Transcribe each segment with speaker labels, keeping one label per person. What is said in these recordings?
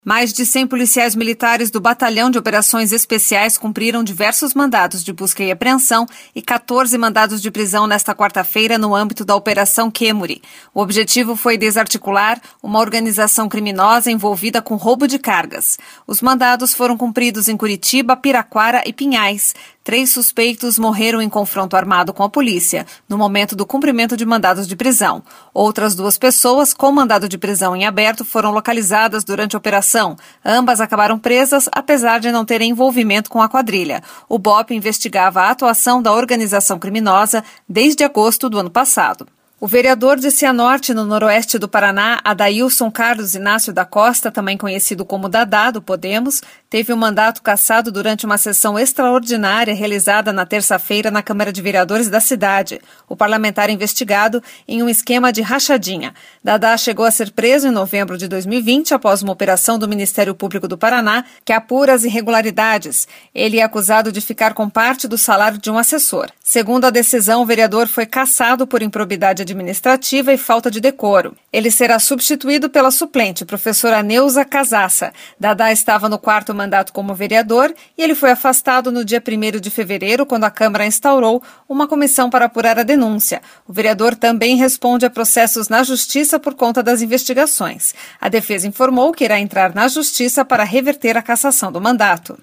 Speaker 1: Mais de 100 policiais militares do Batalhão de Operações Especiais cumpriram diversos mandados de busca e apreensão e 14 mandados de prisão nesta quarta-feira no âmbito da Operação Kemuri. O objetivo foi desarticular uma organização criminosa envolvida com roubo de cargas. Os mandados foram cumpridos em Curitiba, Piraquara e Pinhais. 3 suspeitos morreram em confronto armado com a polícia, no momento do cumprimento de mandados de prisão. Outras 2 pessoas com mandado de prisão em aberto foram localizadas durante a operação. Ambas acabaram presas, apesar de não terem envolvimento com a quadrilha. O BOP investigava a atuação da organização criminosa desde agosto do ano passado. O vereador de Cianorte, no noroeste do Paraná, Adailson Carlos Inácio da Costa, também conhecido como Dadá, do Podemos, teve o mandato cassado durante uma sessão extraordinária realizada na terça-feira na Câmara de Vereadores da cidade. O parlamentar investigado em um esquema de rachadinha. Dadá chegou a ser preso em novembro de 2020 após uma operação do Ministério Público do Paraná que apura as irregularidades. Ele é acusado de ficar com parte do salário de um assessor. Segundo a decisão, o vereador foi cassado por improbidade administrativa e falta de decoro. Ele será substituído pela suplente, professora Neuza Casassa. Dadá estava no 4º mandato como vereador e ele foi afastado no dia 1º de fevereiro, quando a Câmara instaurou uma comissão para apurar a denúncia. O vereador também responde a processos na Justiça por conta das investigações. A defesa informou que irá entrar na Justiça para reverter a cassação do mandato.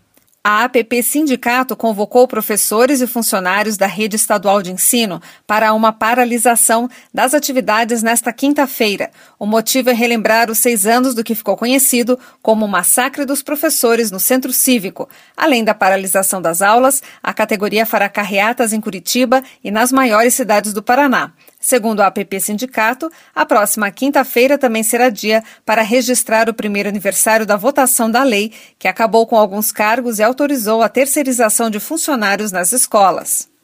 Speaker 1: A APP Sindicato convocou professores e funcionários da rede estadual de ensino para uma paralisação das atividades nesta quinta-feira. O motivo é relembrar os 6 anos do que ficou conhecido como o massacre dos professores no Centro Cívico. Além da paralisação das aulas, a categoria fará carreatas em Curitiba e nas maiores cidades do Paraná. Segundo a APP Sindicato, a próxima quinta-feira também será dia para registrar o primeiro aniversário da votação da lei, que acabou com alguns cargos e autorizou a terceirização de funcionários nas escolas.